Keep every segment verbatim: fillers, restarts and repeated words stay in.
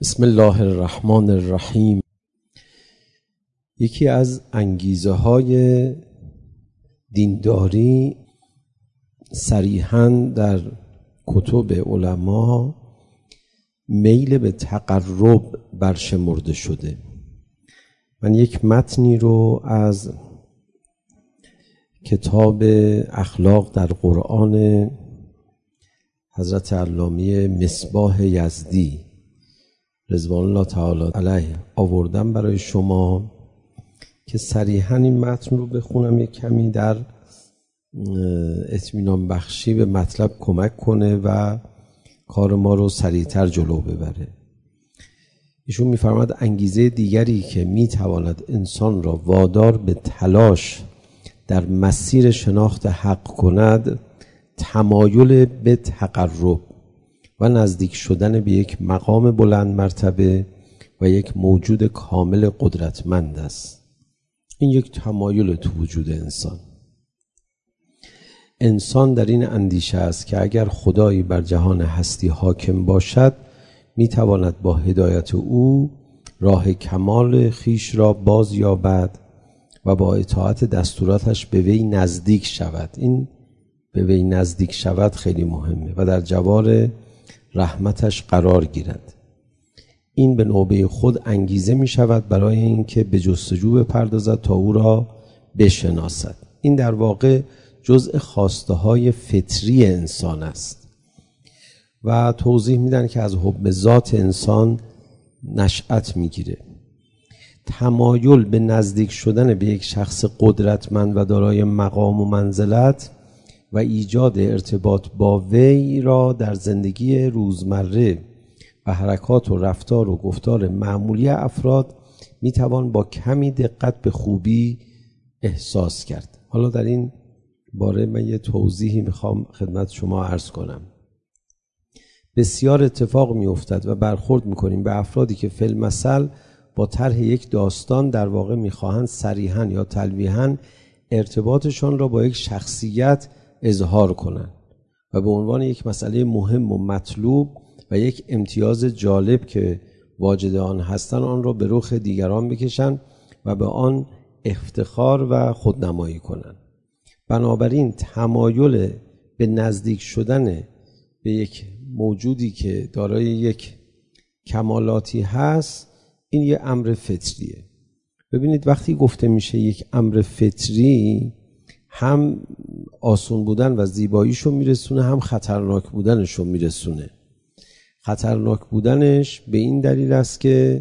بسم الله الرحمن الرحیم. یکی از انگیزه های دینداری صریحاً در کتب علما میل به تقرب برشمرده شده. من یک متنی رو از کتاب اخلاق در قرآن حضرت علامه مصباح یزدی رضوان الله تعالی علیه آوردم برای شما که صریحاً این متن رو بخونم، یک کمی در اطمینان بخشی به مطلب کمک کنه و کار ما رو سریعتر جلو ببره. ایشون می‌فرماید انگیزه دیگری که میتواند انسان را وادار به تلاش در مسیر شناخت حق کند تمایل به تقرب و نزدیک شدن به یک مقام بلند مرتبه و یک موجود کامل قدرتمند است. این یک تمایل تو وجود انسان. انسان در این اندیشه است که اگر خدایی بر جهان هستی حاکم باشد میتواند با هدایت او راه کمال خیش را باز یابد و با اطاعت دستوراتش به وی نزدیک شود. این به وی نزدیک شود خیلی مهمه و در جوار رحمتش قرار گیرد. این به نوبه خود انگیزه می شود برای اینکه به جستجو بپردازد تا او را بشناسد. این در واقع جزء خواسته های فطری انسان است و توضیح میدن که از حب ذات انسان نشأت میگیره. تمایل به نزدیک شدن به یک شخص قدرتمند و دارای مقام و منزلت و ایجاد ارتباط با وی را در زندگی روزمره و حرکات و رفتار و گفتار معمولی افراد میتوان با کمی دقت به خوبی احساس کرد. حالا در این باره من یه توضیحی میخوام خدمت شما عرض کنم. بسیار اتفاق میافتد و برخورد میکنیم به افرادی که فی المثل با طرح یک داستان در واقع میخواهند صریحاً یا تلویحاً ارتباطشان را با یک شخصیت اظهار کنند و به عنوان یک مسئله مهم و مطلوب و یک امتیاز جالب که واجد آن هستند آن را به رخ دیگران بکشند و به آن افتخار و خودنمایی کنند. بنابراین تمایل به نزدیک شدن به یک موجودی که دارای یک کمالاتی هست این یه امر فطریه. ببینید وقتی گفته میشه یک امر فطری هم آسون بودن و زیباییشو میرسونه هم خطرناک بودنشو میرسونه. خطرناک بودنش به این دلیل است که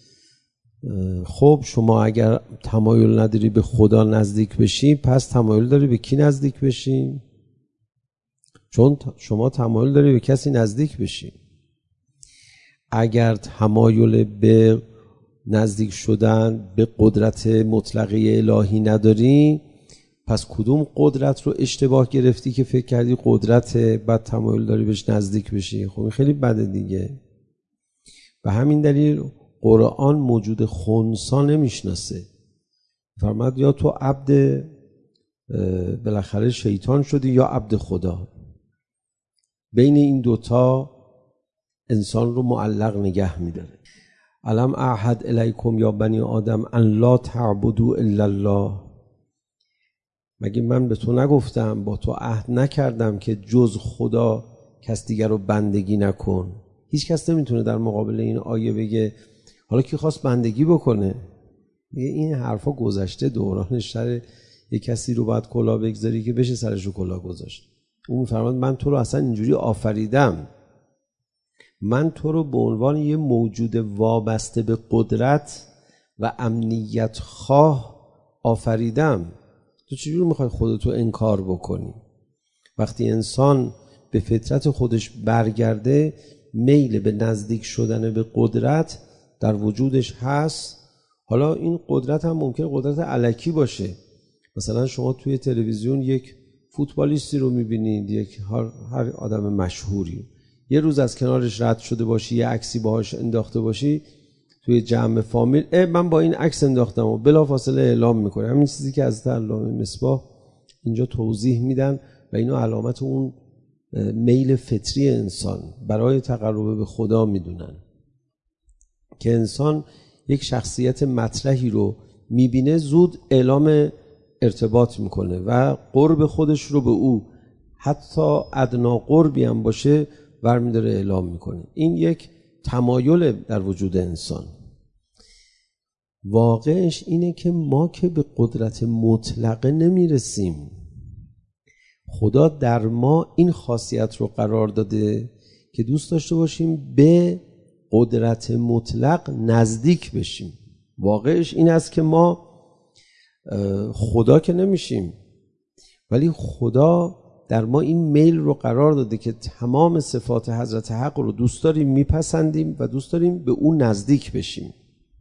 خب شما اگر تمایل نداری به خدا نزدیک بشی پس تمایل داری به کی نزدیک بشی؟ چون شما تمایل داری به کسی نزدیک بشی. اگر تمایل به نزدیک شدن به قدرت مطلقه الهی نداری پس کدوم قدرت رو اشتباه گرفتی که فکر کردی قدرت بعد تمایل داری بهش نزدیک بشی؟ خب خیلی بده دیگه. به همین دلیل قرآن موجود خنثی نمیشناسه. فرمود یا تو عبد بالاخره شیطان شدی یا عبد خدا. بین این دوتا انسان رو معلق نگه میداره. الم اعهد الیکم یا بنی آدم ان لا تعبدوا الا الله. مگه من به تو نگفتم، با تو عهد نکردم که جز خدا کس دیگر رو بندگی نکن؟ هیچ کس نمیتونه در مقابل این آیه بگه حالا کی خواست بندگی بکنه؟ این حرفا گذشته دورانش. سر یک کسی رو باید کلاه بگذاری که بشه سرش رو کلاه گذاشت. اون میفرماد من تو رو اصلا اینجوری آفریدم، من تو رو به عنوان یه موجود وابسته به قدرت و امنیت خواه آفریدم. تو چجور میخوای خودتو انکار بکنی؟ وقتی انسان به فطرت خودش برگرده میل به نزدیک شدن به قدرت در وجودش هست. حالا این قدرت هم ممکن قدرت الکی باشه. مثلا شما توی تلویزیون یک فوتبالیستی رو میبینید، یک هر آدم مشهوری، یه روز از کنارش رد شده باشی، یه عکسی باهاش انداخته باشی توی جمع فامیل، اه من با این عکس انداختم و بلافاصله اعلام میکنه. همین چیزی که از علامه مصباح اینجا توضیح میدن و اینو علامت اون میل فطری انسان برای تقرب به خدا میدونن. که انسان یک شخصیت مطرحی رو میبینه زود اعلام ارتباط میکنه و قرب خودش رو به او حتی ادنا قربی هم باشه برمی‌داره اعلام میکنه. این یک تمایل در وجود انسان. واقعش اینه که ما که به قدرت مطلقه نمیرسیم. خدا در ما این خاصیت رو قرار داده که دوست داشته باشیم به قدرت مطلق نزدیک بشیم. واقعش این است که ما خدا که نمیشیم، ولی خدا در ما این میل رو قرار داده که تمام صفات حضرت حق رو دوست داریم، میپسندیم و دوست داریم به اون نزدیک بشیم.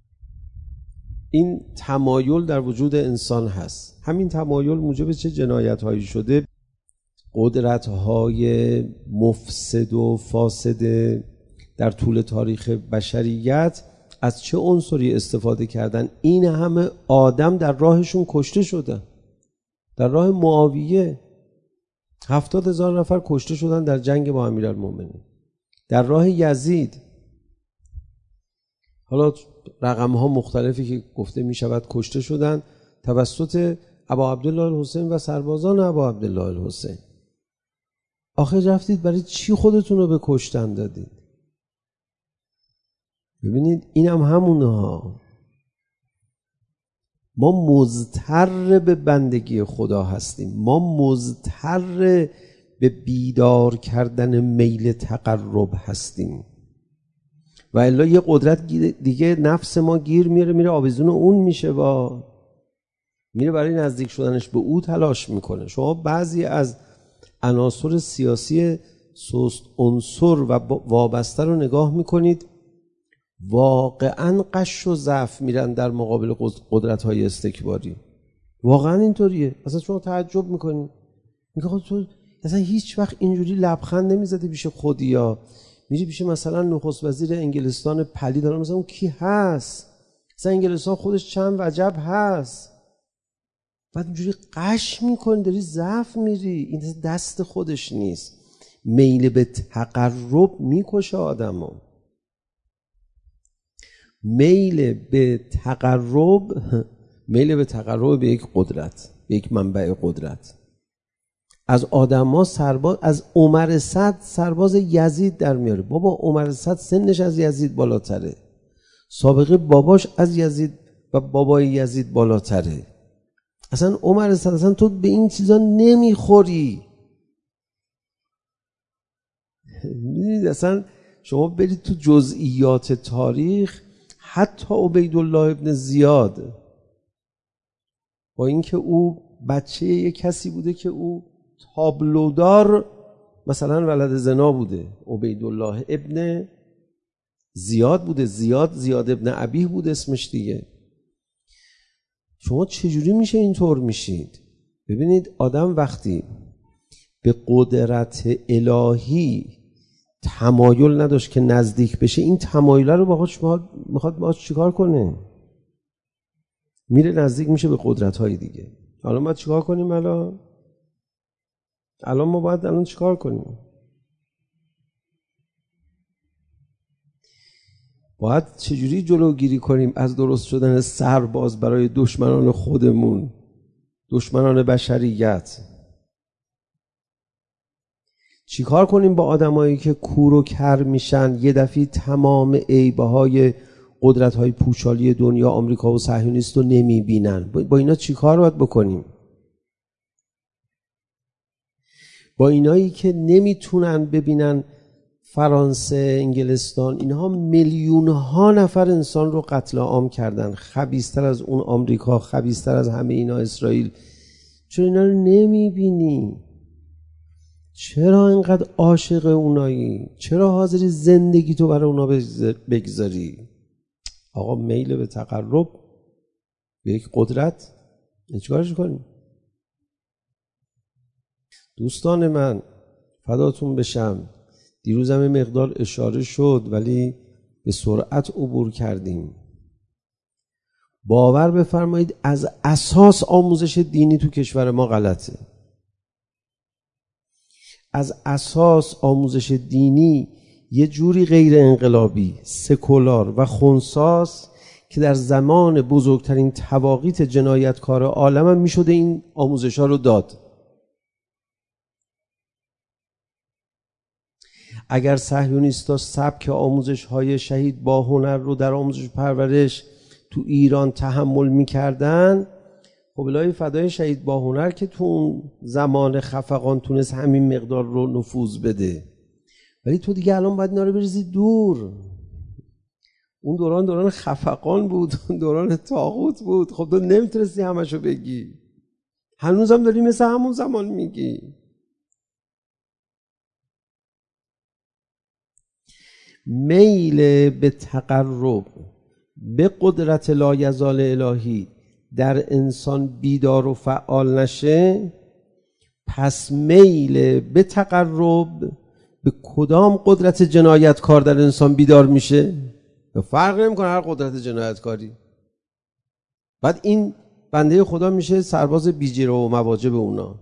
این تمایل در وجود انسان هست. همین تمایل موجب چه جنایت هایی شده؟ قدرت های مفسد و فاسد در طول تاریخ بشریت از چه عنصری استفاده کردن؟ این همه آدم در راهشون کشته شدن. در راه معاویه هفتاد هزار نفر کشته شدن در جنگ با امیرالمومنین. در راه یزید حالا رقم ها مختلفی که گفته می شود کشته شدن توسط ابا عبدالله الحسین و سربازان ابا عبدالله الحسین. آخه رفتید برای چی خودتون رو به کشتن دادید؟ ببینید این هم همونه ها. ما مضطر به بندگی خدا هستیم. ما مضطر به بیدار کردن میل تقرب هستیم. و الا یه قدرت دیگه نفس ما گیر میره میره آویزون اون میشه و میره برای نزدیک شدنش به او تلاش میکنه. شما بعضی از عناصر سیاسی سست عنصر و وابسته رو نگاه میکنید، واقعا قش و ضعف میرن در مقابل قدرت های استکباری. واقعا اینطوریه. اصلا شما تعجب میکنید، میگه خود تو اصلا هیچ وقت اینجوری لبخند نمیزدی پیش خودیا. میری پیش مثلا نخست وزیر انگلستان پلی داره، مثلا اون کی هست؟ مثلا انگلستان خودش چند وجب هست، بعد اینجوری قش میکنی، داری ضعف میری. این دست خودش نیست. میل به تقرب میکشه آدمو. میل به تقرب میل به تقرب به یک قدرت، به یک منبع قدرت. از آدما سرباز، از عمر صد سرباز یزید در میاره. بابا عمر صد سنش از یزید بالاتره، سابقه باباش از یزید و بابای یزید بالاتره. اصلا عمر صد اصلا تو به این چیزا نمیخوری. اصلا شما برید تو جزئیات تاریخ، حتی عبیدالله ابن زیاد با اینکه او بچه یک کسی بوده که او تابلودار مثلا ولد زنا بوده، عبیدالله ابن زیاد بوده، زیاد زیاد ابن ابیه بود اسمش دیگه. شما چجوری میشه اینطور میشید؟ ببینید آدم وقتی به قدرت الهی تمایل نداشت که نزدیک بشه، این تمایل رو باهاش میخواد باهاش چیکار کنه؟ میره نزدیک میشه به قدرت های دیگه. حالا ما چیکار کنیم؟ الان الان ما باید الان چیکار کنیم؟ باید چجوری جلوگیری کنیم از درست شدن سرباز برای دشمنان خودمون، دشمنان بشریت؟ چیکار کنیم با آدمایی که کور و کر میشن، یه دفعه تمام عیب‌های قدرت‌های پوشالی دنیا آمریکا و صهیونیست رو نمیبینن؟ با اینا چیکار باید بکنیم؟ با اینایی که نمیتونن ببینن فرانسه، انگلستان، اینها میلیون ها نفر انسان رو قتل عام کردن، خبیث‌تر از اون آمریکا، خبیث‌تر از همه اینا اسرائیل. چرا اینا رو نمیبینی؟ چرا اینقدر عاشق اونایی؟ چرا حاضری زندگی تو برای اونا بگذاری؟ آقا میل به تقرب به یک قدرت، چیکارش کنیم؟ دوستان من فداتون بشم، دیروز هم مقدار اشاره شد ولی به سرعت عبور کردیم. باور بفرمایید از اساس آموزش دینی تو کشور ما غلطه. از اساس آموزش دینی یه جوری غیر انقلابی، سکولار و خنثی‌ست که در زمان بزرگترین تواقیت جنایتکار عالم هم میشده این آموزش ها رو داد. اگر صهیونیست‌ها سبک آموزش های شهید با هنر رو در آموزش پرورش تو ایران تحمل میکردن، خب الهی فدای شهید با هنر که تو اون زمان خفقان تونست همین مقدار رو نفوذ بده. ولی تو دیگه الان باید اینا رو بریزی دور. اون دوران دوران خفقان بود، اون دوران طاغوت بود. خب تو نمیتونستی همشو بگی. هنوزم داری مثل همون زمان میگی. میل به تقرب به قدرت لایزال الهی در انسان بیدار و فعال نشه، پس میل به تقرب به کدام قدرت جنایتکار در انسان بیدار میشه؟ فرق نمیکنه هر قدرت جنایتکاری. بعد این بنده خدا میشه سرباز بیجیره و مواجب اونا.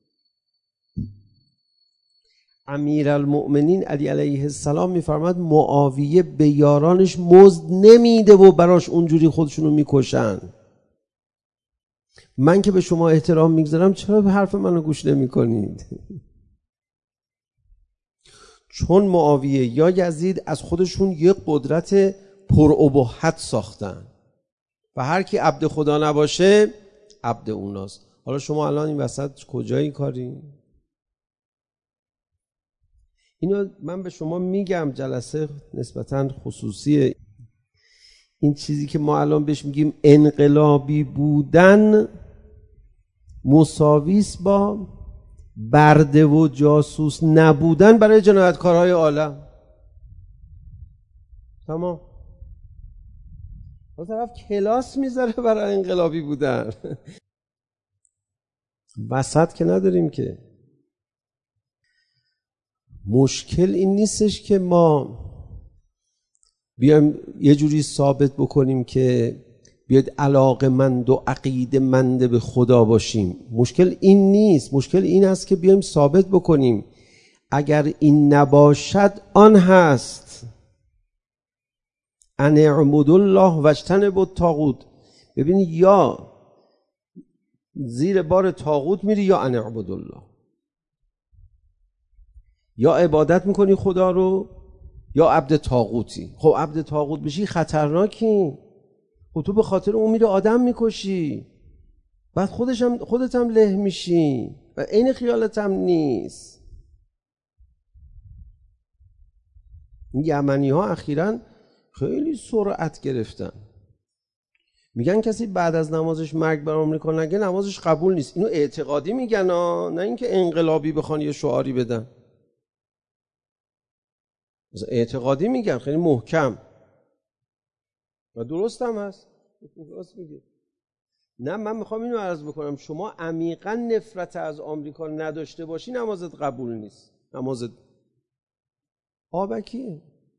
امیرالمؤمنین علی علیه السلام میفرماد معاویه به یارانش مزد نمیده و براش اونجوری خودشونو میکشن. من که به شما احترام میگذارم چرا به حرف منو گوش نمی کنید؟ چون معاویه یا یزید از خودشون یه قدرت پرابهت ساختن و هر کی عبد خدا نباشه عبد اوناست. حالا شما الان این وسط کجایی کاری؟ اینو من به شما میگم، جلسه نسبتاً خصوصیه. این چیزی که ما الان بهش میگیم انقلابی بودن مساویس با برده و جاسوس نبودن برای جنایتکارهای عالم. تمام. با طرف کلاس میذاره برای انقلابی بودن. وسط که نداریم که. مشکل این نیستش که ما بیایم یه جوری ثابت بکنیم که بیاید علاقه‌مند و عقیده‌مند به خدا باشیم. مشکل این نیست. مشکل این است که بیایم ثابت بکنیم اگر این نباشد آن هست. ان اعبدوا الله واجتنبوا الطاغوت. ببین، یا زیر بار طاغوت میری یا ان اعبدوا الله. یا عبادت میکنی خدا رو یا عبد طاغوتی. خب عبد طاغوت بشی خطرناکی. خب تو به خاطر اون میره آدم میکشی، بعد خودش هم خودت هم له میشی و عین خیالت هم نیست. این یمنی ها اخیراً خیلی سرعت گرفتن. میگن کسی بعد از نمازش مرگ بر آمریکا نگه نمازش قبول نیست. اینو اعتقادی میگن ها، نه اینکه انقلابی بخوان یه شعاری بدن. اعتقادی میگن خیلی محکم و درست هم هست. درست میگه. نه، من میخوام اینو عرض بکنم شما عمیقا نفرت از آمریکا نداشته باشی نمازت قبول نیست. نمازت آبکیه.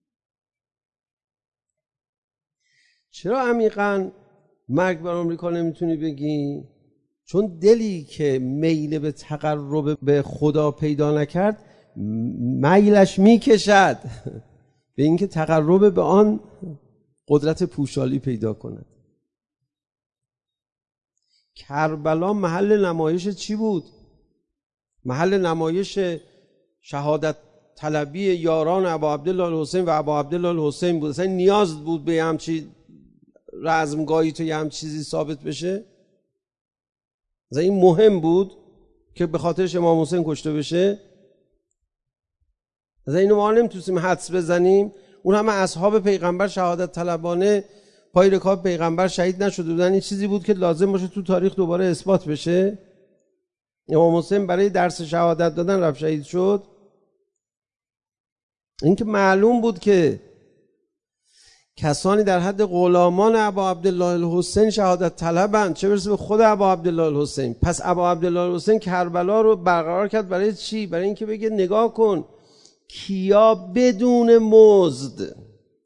چرا عمیقا مرگ بر آمریکا نمیتونی بگی؟ چون دلی که میل به تقرب به خدا پیدا نکرد میلش میکشد به اینکه تقرب به آن قدرت پوشالی پیدا کند. کربلا محل نمایش چی بود؟ محل نمایش شهادت طلبی یاران ابا عبدالله الحسین و ابا عبدالله الحسین بود. اصلا نیاز بود به همچی رزمگاهی تو یه هم چیزی ثابت بشه؟ اصلا این مهم بود که به خاطرش امام حسین کشته بشه؟ اصلا اینو ما نمیتونیم حدس بزنیم؟ اون همه اصحاب پیغمبر شهادت طلبانه پای رکاب پیغمبر شهید نشده بودن، این چیزی بود که لازم باشه تو تاریخ دوباره اثبات بشه؟ امام حسین برای درس شهادت دادن رفت شهید شد؟ این که معلوم بود که کسانی در حد غلامان ابا عبدالله الحسین شهادت طلبند، چه برسه به خود ابا عبدالله الحسین. پس ابا عبدالله الحسین کربلا رو برقرار کرد برای چی؟ برای اینکه بگه نگاه کن کیا بدون مزد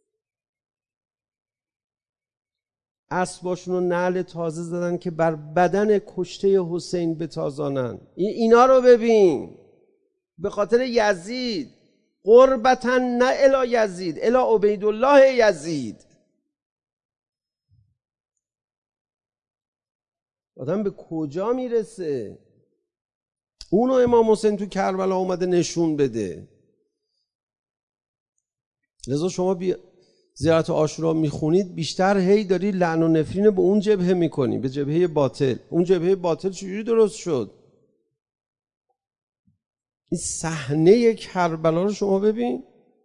اسباشون رو نعل تازه زدن که بر بدن کشته حسین بتازانن. اینا رو ببین. به خاطر یزید قربتا نه الی یزید الی عبیدالله یزید. آدم به کجا میرسه؟ اونو امام حسین تو کربلا اومده نشون بده. لذا شما بی زیارت عاشورا میخونید بیشتر هی داری لعن و نفرین به اون جبهه میکنی، به جبهه باطل. اون جبهه باطل چجوری درست شد؟ این صحنه کربلا رو شما ببین.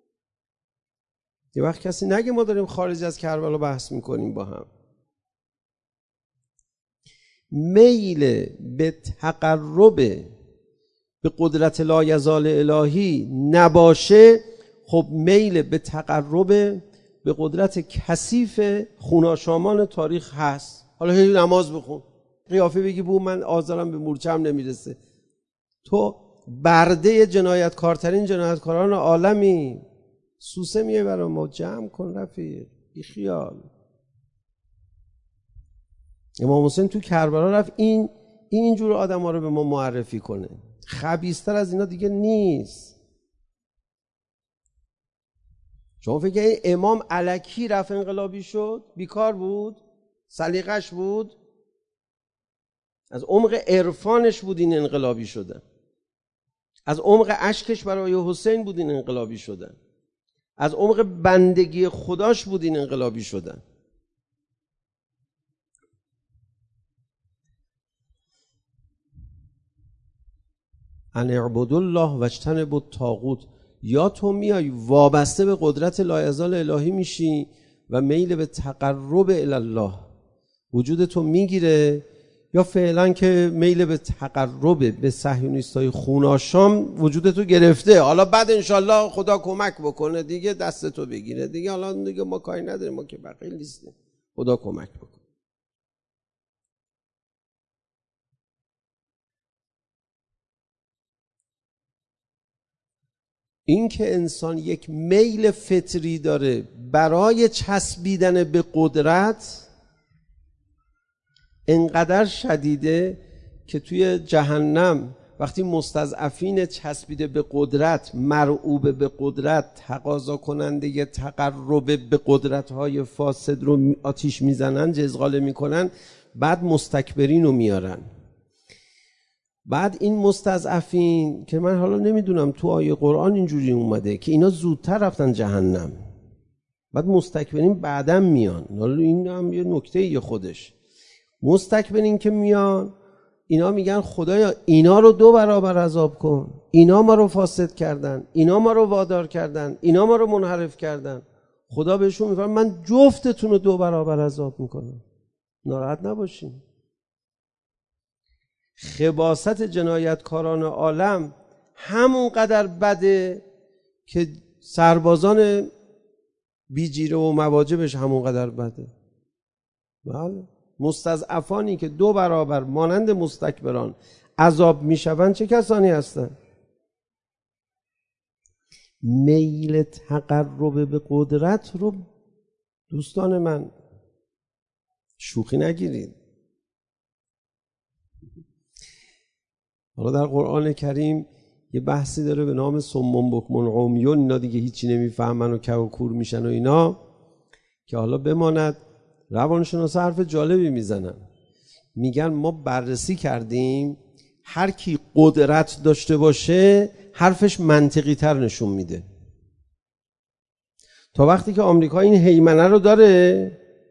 یه وقت کسی نگه ما داریم خارج از کربلا بحث میکنیم با هم. میل به تقرب به قدرت لایزال الهی نباشه، خب میل به تقرب به قدرت کثیف خوناشامان تاریخ هست. حالا هی نماز بخون، قیافه بگی بو من آزارم به مورچم نمیرسه. تو برده جنایتکارترین جنایتکاران عالمی، سوسه میه برای ما. جمع کن رفیق، بی خیال. امام حسین تو کربلا رفت این این اینجور آدم ها رو به ما معرفی کنه. خبیث‌تر از اینا دیگه نیست. شما فکر کنید امام الکی رفت انقلابی شد؟ بیکار بود؟ سلیقش بود؟ از عمق عرفانش بود این انقلابی شدن. از عمق اشکش برای حسین بود این انقلابی شدن. از عمق بندگی خداش بود این انقلابی شدن. ان اعبدوا الله واجتنبوا الطاغوت. یا تو میای وابسته به قدرت لایزال الهی میشی و میل به تقرب الی الله وجود تو میگیره، یا فعلا که میل به تقرب به صهیونیستای خوناشام وجود تو گرفته. حالا بعد انشالله خدا کمک بکنه دیگه دست تو بگیره دیگه، حالا دیگه ما کاری نداریم، ما که بخیل نیستیم، خدا کمک بکنه. این که انسان یک میل فطری داره برای چسبیدن به قدرت انقدر شدیده که توی جهنم وقتی مستضعفین چسبیده به قدرت، مرعوب به قدرت، تقاضا کننده تقرب به قدرت‌های فاسد رو آتیش میزنن، جزغاله میکنن، بعد مستکبرین رو میارن. بعد این مستضعفین که من حالا نمیدونم تو آیه قرآن اینجوری اومده که اینا زودتر رفتن جهنم، بعد مستکبرین بعدم میان. حالا این هم یه نکته یه خودش. مستکبرین که میان اینا میگن خدایا اینا رو دو برابر عذاب کن، اینا ما رو فاسد کردن، اینا ما رو وادار کردن، اینا ما رو منحرف کردن. خدا بهشون میگه من جفتتون رو دو برابر عذاب میکنم، ناراحت نباشین. خباثت جنایتکاران عالم همونقدر بده که سربازان بیجیره و مواجبش همونقدر بده. بله، مستضعفانی که دو برابر مانند مستکبران عذاب میشوند چه کسانی هستند؟ میل تقرب به قدرت رو دوستان من شوخی نگیرید. حالا در قرآن کریم یه بحثی داره به نام صم بکم عمیون، اینا دیگه هیچی نمیفهمن و کو و کور میشن و اینا، که حالا بماند روانشناسا حرف جالبی میزنن. میگن ما بررسی کردیم هر کی قدرت داشته باشه حرفش منطقی تر نشون میده. تا وقتی که آمریکا این هیمنه رو داره،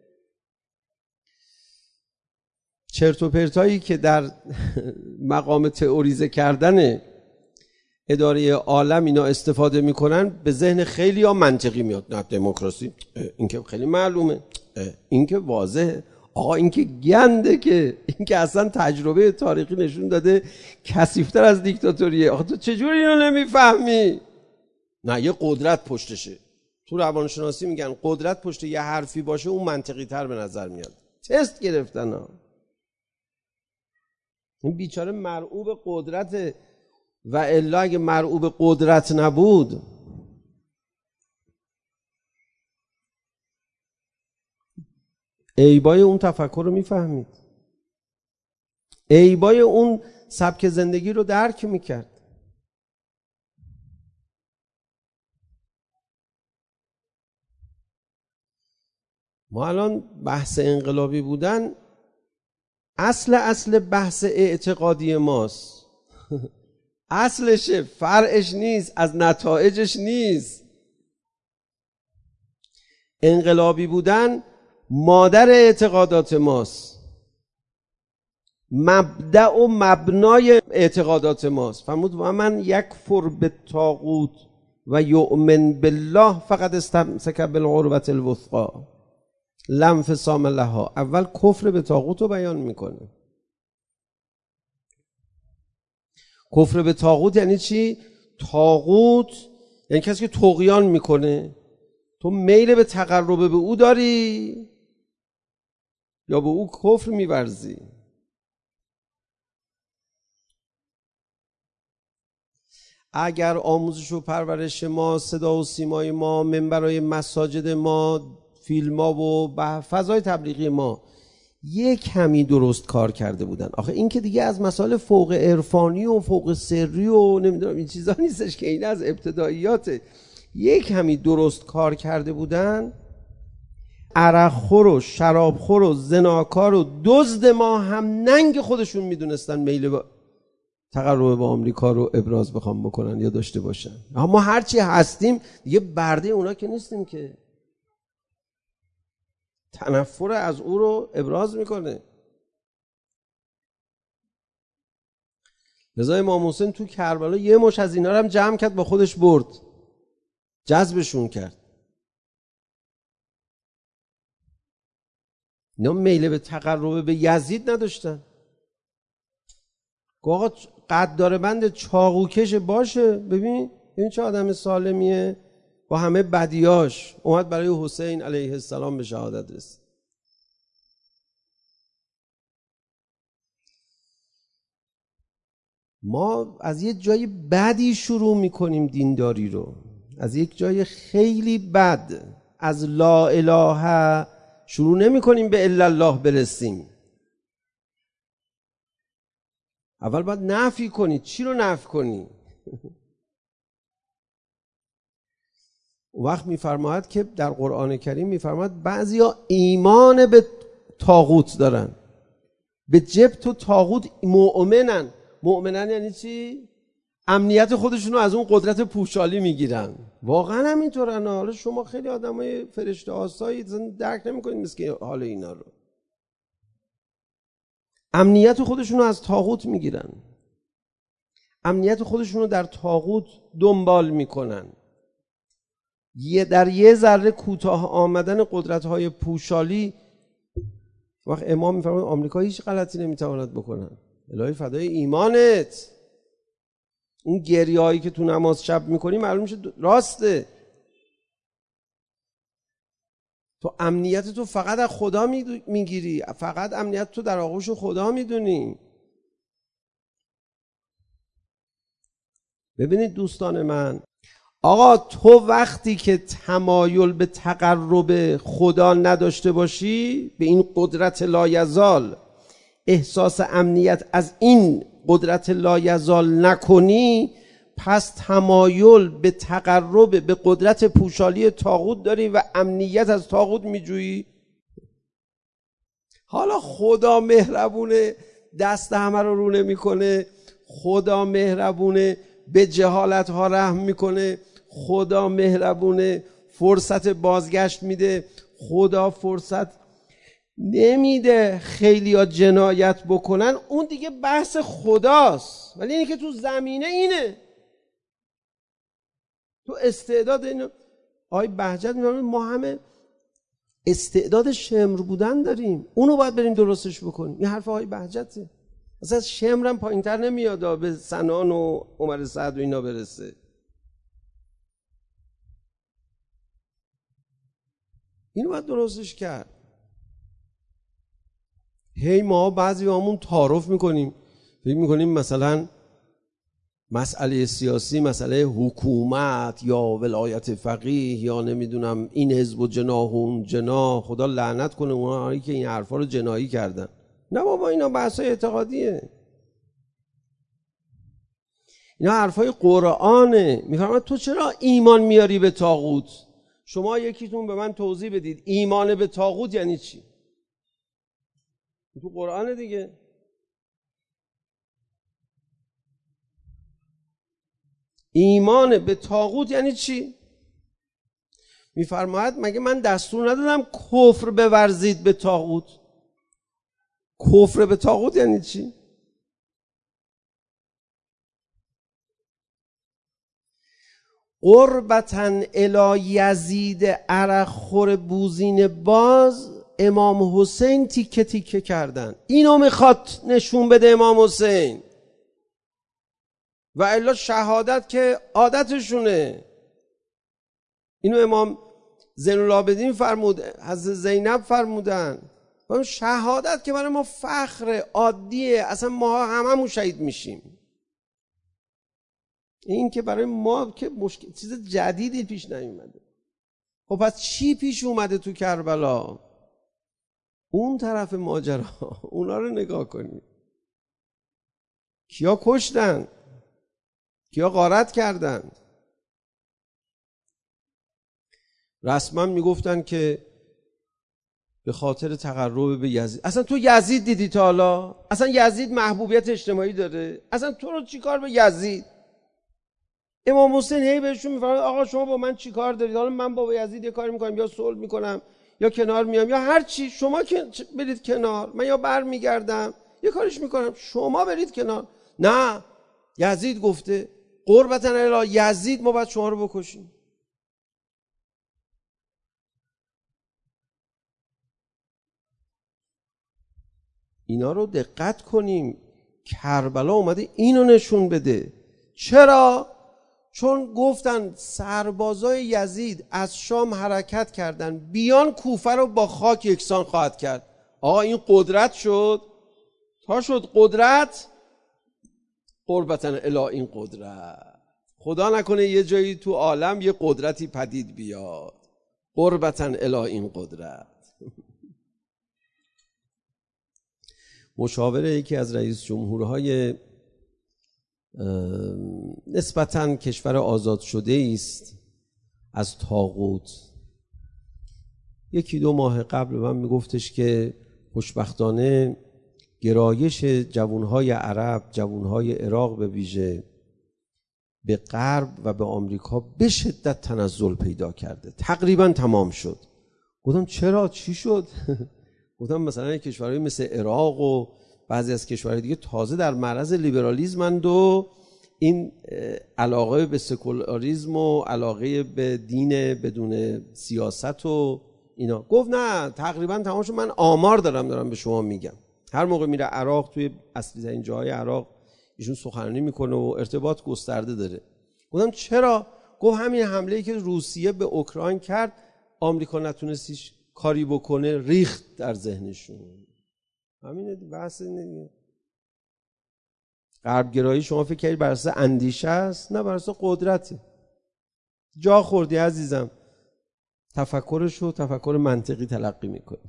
چرت و پرتایی که در مقام تئوریزه کردن اداره عالم اینا استفاده میکنن به ذهن خیلی ها منطقی میاد. نه دموکراسی، این که خیلی معلومه، این که واضحه، آقا این که گنده، که این که اصلا تجربه تاریخی نشون داده کثیف‌تر از دیکتاتوریه. آقا تو چجوری اینو نمیفهمی؟ نه یه قدرت پشتشه. تو روانشناسی میگن قدرت پشت یه حرفی باشه اون منطقی تر به نظر میاد. تست گرفتن ها. این بیچاره مرعوب قدرت، و الا اگه مرعوب قدرت نبود عیبای اون تفکر رو میفهمید، عیبای اون سبک زندگی رو درک میکرد. ما الان بحث انقلابی بودن اصل اصل بحث اعتقادی ماست. اصلشه، فرعش نیست، از نتایجش نیست. انقلابی بودن مادر اعتقادات ماست، مبدأ و مبنای اعتقادات ماست. فرمود و من یکفر بالطاغوت و یؤمن بالله فقد استمسک بالعروة الوثقی لا انفصام لها. اول کفر به طاغوت رو بیان میکنه. کفر به طاغوت یعنی چی؟ طاغوت یعنی کسی که طغیان میکنه. تو میل به تقرب به او داری یا به او کفر میورزی؟ اگر آموزش و پرورش ما، صدا و سیمای ما، منبرای مساجد ما، فیلم ها و فضای تبلیغی ما یک کمی درست کار کرده بودن، آخه این که دیگه از مسائل فوق عرفانی و فوق سری و نمیدونم این چیزا نیستش که، این از ابتداییاته. یک کمی درست کار کرده بودن، عرقخور و شرابخور و زناکار و دزد ما هم ننگ خودشون میدونستن میل به تقرب به آمریکا رو ابراز بخوام بکنن یا داشته باشن. اما هرچی هستیم دیگه برده اونا که نیستیم که. تنفر از او رو ابراز میکنه. لذا امام حسین تو کربلا یه مش از اینا رو هم جمع کرد با خودش برد، جذبشون کرد. اینا میل به تقرب به یزید نداشتن. آقا قدار بند چاقوکش باشه، ببین ببین چه آدم سالمیه، با همه بدیاش اومد برای حسین علیه السلام به شهادت رسید. ما از یه جای بدی شروع میکنیم دینداری رو، از یک جای خیلی بد، از لا اله شروع نمی کنیم به الا الله برسیم. اول باید نفی کنی. چی رو نفی کنی؟ اون وقت میفرماید که در قرآن کریم میفرماید بعضیا ایمان به طاغوت دارن، به جبت و طاغوت مؤمنن. مؤمنن یعنی چی؟ امنیت خودشونو از اون قدرت پوشالی میگیرن. واقعا همینطورن. حالا شما خیلی آدمای فرشته آسایی درک نمیکنید مثل که حال اینا رو. امنیت خودشونو از طاغوت میگیرن، امنیت خودشونو در طاغوت دنبال میکنن. یه در یه ذره کوتاه آمدن قدرت‌های پوشالی، وقت امام میفرماید آمریکا هیچ غلطی نمیتواند بکنن. الهی فدای ایمانت. اون گریه‌هایی که تو نماز شب میکنی معلوم میشه راسته. تو امنیت تو فقط از خدا میگیری، فقط امنیت تو در آغوش خدا میدونی. ببینید دوستان من، آقا تو وقتی که تمایل به تقرب خدا نداشته باشی، به این قدرت لایزال احساس امنیت از این قدرت لایزال نکنی، پس تمایل به تقرب به قدرت پوشالی طاغوت داری و امنیت از طاغوت میجویی. حالا خدا مهربونه، دست همه رو رو نمیکنه، خدا مهربونه، به جهالت ها رحم میکنه، خدا مهربونه، فرصت بازگشت میده، خدا فرصت نمیده خیلی ها جنایت بکنن، اون دیگه بحث خداست. ولی اینی که تو زمینه اینه، تو استعداد اینو. آقای بهجت میگه ما همه استعداد شمر بودن داریم، اونو باید بریم درستش بکنیم. این حرف آقای بهجته. اصلا شمرم پایینتر نمیاد به سنان و عمر سعد و اینا برسه. اینو باید درستش کرد. هی ما بعضی همون تعارف میکنیم، فکر میکنیم مثلا مسئله سیاسی، مسئله حکومت یا ولایت فقیه یا نمیدونم این حزب و جناح و اون جناح، خدا لعنت کنه اونایی که این حرفا رو جنایی کردن. نه بابا، اینا بحثای اعتقادیه، اینا حرفای قرآنه. میفرماید تو چرا ایمان میاری به طاغوت؟ شما یکیتون به من توضیح بدید ایمان به طاغوت یعنی چی؟ تو قرآن دیگه. ایمان به طاغوت یعنی چی؟ میفرماید مگه من دستور ندادم کفر بورزید به طاغوت؟ کفر به طاغوت یعنی چی؟ قربتن الی یزید عرق خور بوزین باز امام حسین تیکه تیکه کردن. اینو میخواد نشون بده امام حسین، و الا شهادت که عادتشونه. اینو امام زین العابدین فرمود، حضرت زینب فرمودن. شهادت که برای ما فخر عادیه، اصلا ما هممون شهید میشیم. این که برای ما که مشکل چیز جدیدی پیش نیومده. خب پس چی پیش اومده تو کربلا؟ اون طرف ماجرا، اونا رو نگاه کنید. کیا کشتن؟ کیا غارت کردن؟ رسما میگفتن که به خاطر تقرب به یزید. اصلا تو یزید دیدی تا حالا؟ اصلا یزید محبوبیت اجتماعی داره؟ اصلا تو رو چی کار به یزید؟ امام حسین هی بهشون میفرماد آقا شما با من چی کار دارید؟ حالا من با یزید یه کاری میکنم، یا صلح میکنم یا کنار میام یا هر چی، شما که برید کنار، من یا بر میگردم یه کاریش میکنم، شما برید کنار. نه، یزید گفته قربتن الی یزید ما باید شما رو بکشیم. اینا رو دقت کنیم. کربلا اومده اینو نشون بده. چرا؟ چون گفتن سربازای یزید از شام حرکت کردن، بیان کوفه رو با خاک یکسان خواهد کرد. آقا این قدرت شد، تا شد قدرت، قربتن الی این قدرت. خدا نکنه یه جایی تو عالم یه قدرتی پدید بیاد، قربتن الی این قدرت. مشاور یکی از رئیس جمهورهای نسبتاً کشور آزاد شده است از طاغوت، یکی دو ماه قبل من میگفتش که خوشبختانه گرایش جوانهای عرب، جوانهای عراق به ویژه، به غرب و به آمریکا به شدت تنزل پیدا کرده، تقریبا تمام شد. گفتم چرا؟ چی شد؟ گفتم مثلا کشورهای مثل عراق و بعضی از کشورهای دیگه تازه در معرض لیبرالیسمند و این علاقه به سکولاریسم و علاقه به دین بدون سیاست و اینا. گفت نه تقریبا تمام شد. من آمار دارم دارم به شما میگم. هر موقع میره عراق، توی اصلی ترین جاهای عراق ایشون سخنرانی میکنه و ارتباط گسترده داره. گفتم چرا؟ گفت همین حمله‌ای که روسیه به اوکراین کرد، آمریکا نتونستیش کاری بکنه، ریخت در ذهنشون. همینه بحث دیگه. غربگرایی شما فکر کردید بر اساس اندیشه است؟ نه، بر اساس قدرته. جا خوردی عزیزم، تفکرش رو تفکر منطقی تلقی میکنی.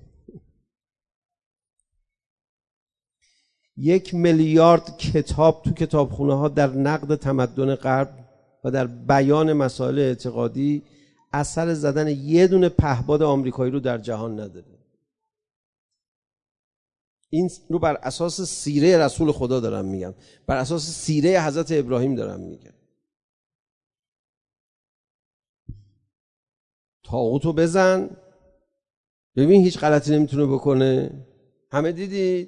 یک میلیارد کتاب تو کتابخونه ها در نقد تمدن غرب و در بیان مسائل اعتقادی اثر زدن یه دونه پهباد آمریکایی رو در جهان نداره. این رو بر اساس سیره رسول خدا دارم میگم، بر اساس سیره حضرت ابراهیم دارم میگم. طاغوتو بزن ببین هیچ غلطی نمیتونه بکنه. همه دیدید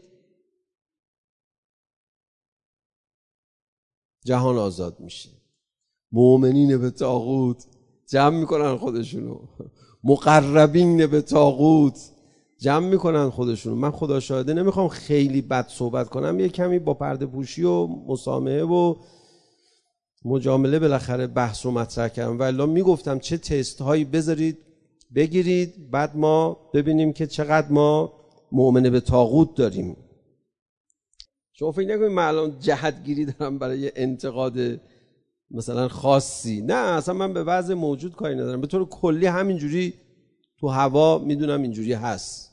جهان آزاد میشه. مؤمنین به طاغوت جمع میکنن خودشونو، مقربین به طاغوت جمع میکنن خودشونو. من خدا شاهده نمیخوام خیلی بد صحبت کنم، یه کمی با پرده پوشی و مسامحه و مجامله بالاخره بحث رو مطرح کردم. والا میگفتم چه تست هایی بذارید بگیرید، بعد ما ببینیم که چقدر ما مؤمن به طاغوت داریم. شما فکر نکنید من الان جهتگیری دارم برای انتقاد مثلا خاصی، نه اصلا من به وضع موجود کاری ندارم. به طور کلی همینجوری تو هوا میدونم اینجوری هست.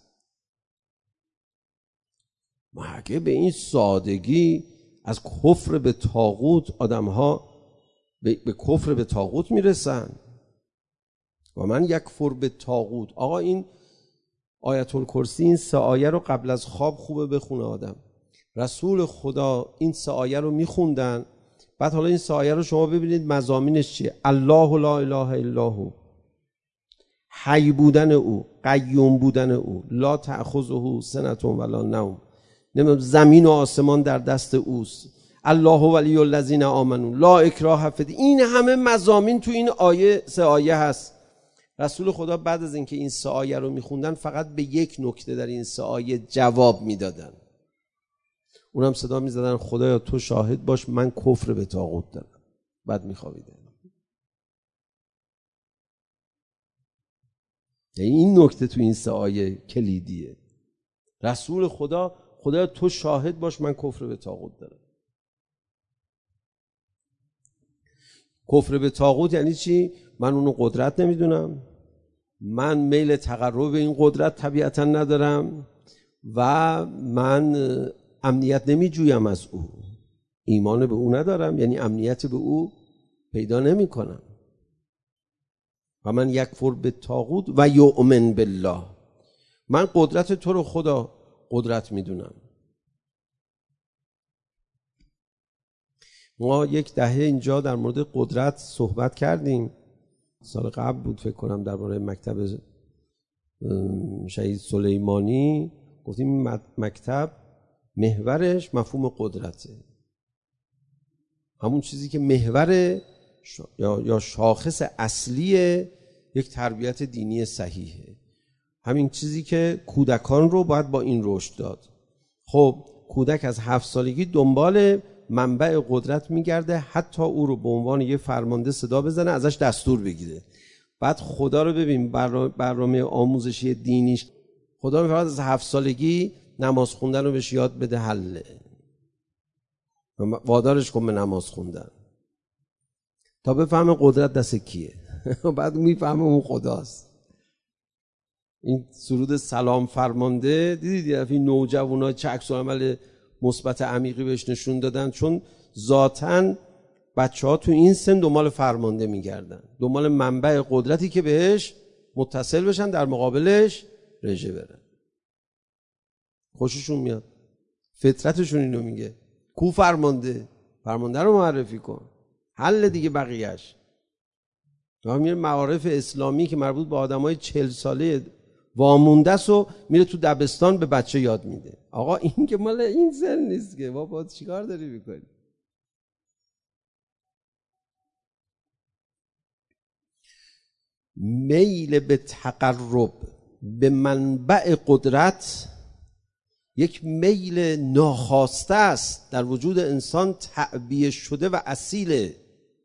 مگه به این سادگی از کفر به طاغوت آدم ها به, به کفر به طاغوت میرسن؟ و من یکفر به طاغوت. آقا این آیت الکرسی، این سه آیه رو قبل از خواب خوبه بخونه آدم. رسول خدا این سه آیه رو میخوندن، بعد حالا این سه آیه رو شما ببینید مضامینش چیه. الله لا اله الا هو، حی بودن او، قیوم بودن او، لا تأخذه سنة ولا نوم، زمین و آسمان در دست اوست، الله ولی الذین آمنوا لا اکراه فی الدین. این همه مضامین تو این آیه، سه آیه هست. رسول خدا بعد از اینکه این سه آیه رو میخوندن فقط به یک نکته در این سه آیه جواب میدادن، اونم صدا میزدن خدایا تو شاهد باش من کفر به طاغوت دارم. بعد میخوابیدن. یعنی این نکته تو این سه آیه کلیدیه. رسول خدا خدایا تو شاهد باش من کفر به طاغوت دارم. کفر به طاغوت یعنی چی؟ من اونو قدرت نمیدونم، من میل تقرب به این قدرت طبیعتا ندارم و من امنیت نمیجویم از او، ایمان به او ندارم، یعنی امنیت به او پیدا نمی کنم. و من یکفر به طاغوت و یؤمن بالله، من قدرت تو رو خدا قدرت میدونم. ما یک دهه اینجا در مورد قدرت صحبت کردیم، سال قبل بود فکر کنم، درباره مکتب شهید سلیمانی گفتیم مکتب محورش مفهوم قدرته، همون چیزی که محور یا شاخص اصلی یک تربیت دینی صحیحه، همین چیزی که کودکان رو باید با این رشد داد. خب کودک از هفت سالگی دنبال منبع قدرت میگرده، حتی او رو به عنوان یه فرمانده صدا بزنه، ازش دستور بگیره. بعد خدا رو ببین، برنامه آموزشی دینیش خدا میفرماد از هفت سالگی نماز خوندن رو بهش یاد بده، حله، وادارش کن به نماز خوندن تا بفهمه قدرت دست کیه. بعد میفهمه اون خداست. این سرود سلام فرمانده دیدید یه دفعه نوجوانا چه عکس العمل مثبت عمیقی بهش نشون دادن، چون ذاتاً بچه‌ها تو این سن دنبال فرمانده میگردن، دنبال منبع قدرتی که بهش متصل بشن، در مقابلش رژه برن. خوششون میاد، فطرتشون اینو میگه، کو فرمانده، فرمانده رو معرفی کن، حل دیگه بقیهش. و میره معارف اسلامی که مربوط به آدمای چهل ساله وامونده است و میره تو دبستان به بچه یاد میده. آقا این که مال این سن نیست که، بابا چیکار داری میکنی؟ میل به تقرب به منبع قدرت یک میل ناخواسته است، در وجود انسان تعبیه شده و اصیله.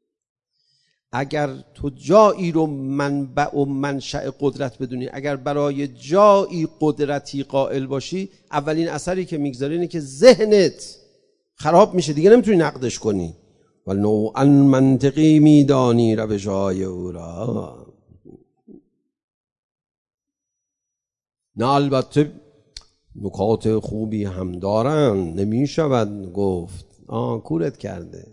اگر تو جایی رو منبع و منشأ قدرت بدونی، اگر برای جایی قدرتی قائل باشی، اولین اثری که میگذاره اینه که ذهنت خراب میشه، دیگه نمیتونی نقدش کنی. و نوعا منطقی میدانی روش‌های او را. نه البته نکات خوبی هم دارن، نمیشود گفت آه کورت کرده.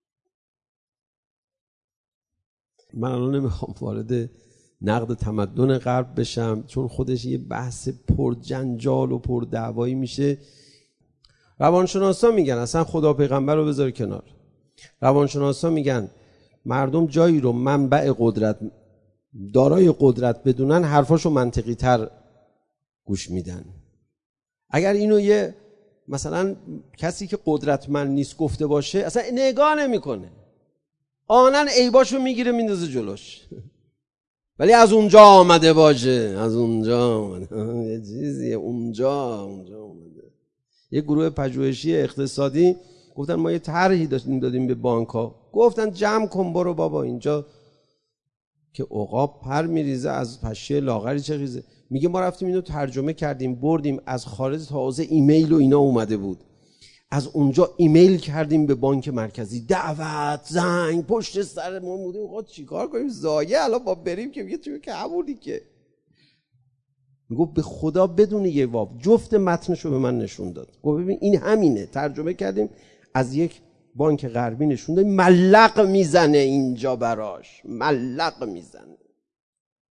من الان نمیخوام وارد نقد تمدن غرب بشم، چون خودش یه بحث پر جنجال و پر دعوایی میشه. روانشناسا میگن اصلا خدا پیغمبر رو بذار کنار. روانشناسا میگن مردم جایی رو منبع قدرت، دارای قدرت بدونن، حرفاشو منطقی تر گوش میدن. اگر اینو یه مثلا کسی که قدرتمند نیست گفته باشه، اصلا نگاه نمیکنه، آنن عیباشو میگیره میندازه جلوش. ولی از اونجا آمده باشه، از اونجا آمده یه چیزیه، اونجا اونجا آمده. یه گروه پژوهشی اقتصادی گفتن ما یه طرحی داشتیم دادیم به بانک‌ها، گفتن جمع کن برو بابا اینجا که عقاب پر میریزه از پشه لاغری چه خیزه. میگه ما رفتیم اینو ترجمه کردیم بردیم از خارج، تازه ایمیل و اینا اومده بود، از اونجا ایمیل کردیم به بانک مرکزی، دعوت زنگ پشت سر ما بودیم. خب چیکار کنیم؟ زایه الان با بریم که میگه تو که همونی که میگفت به خدا بدون یه واو جفت متنشو به من نشون داد. گفت ببین این همینه، ترجمه کردیم از یک بانک غربی نشون داد، ملق میزنه اینجا براش، ملق میزنه.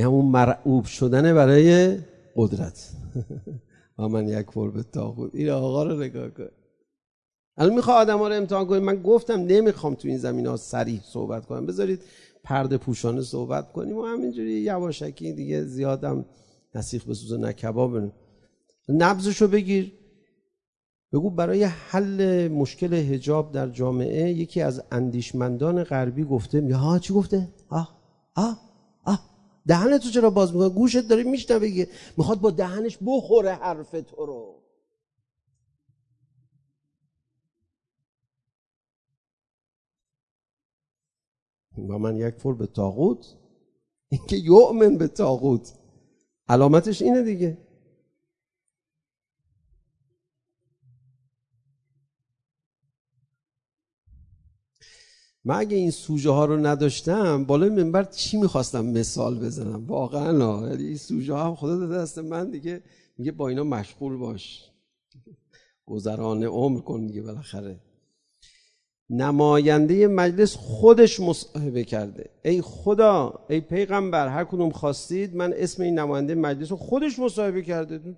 این همون مرعوب شدنه برای قدرت. و من یکفر بالطاغوت. این آقا رو نگاه کن. الان میخواد آدم‌ها رو امتحان کنید. من گفتم نمیخوام تو این زمینه‌ها صریح صحبت کنم، بذارید پرده پوشانه صحبت کنیم و همینجوری یواشکی دیگه، زیادم نسیخ بسوزه نه کباب. نبضشو بگیر، بگو برای حل مشکل حجاب در جامعه یکی از اندیشمندان غربی گفته. ها چی گفته؟ آه آه آه دهنتو چرا باز میکنه؟ گوشت داره میشنوه، میخواد با دهنش بخوره حرف تو رو. و من یکفر بالطاغوت، این که یؤمن بالطاغوت علامتش اینه دیگه. من اگه این سوژه ها رو نداشتم بالای منبر چی میخواستم مثال بزنم واقعا. این سوژه ها هم خدا داده دست من دیگه، میگه با اینا مشغول باش، گذران عمر کن دیگه. بالاخره نماینده مجلس خودش مصاحبه کرده. ای خدا، ای پیغمبر، هر کدوم خواستید من اسم این نماینده مجلس رو خودش مصاحبه کرده.